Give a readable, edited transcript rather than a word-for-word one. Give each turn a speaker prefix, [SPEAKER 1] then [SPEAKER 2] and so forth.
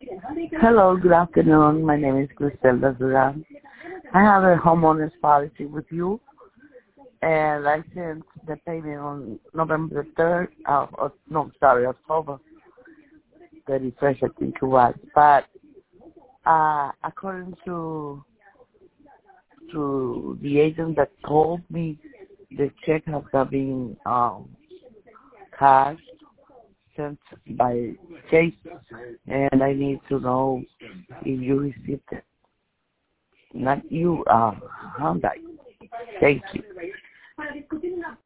[SPEAKER 1] Hello, good afternoon. My name is Griselda Duran. I have a homeowner's policy with you, and I sent the payment on November 3rd, October 31st, I think it was. But according to the agent that called me, the check has not been cashed, sent by Chase, and I need to know if you received it. Not you, Hyundai. Thank you.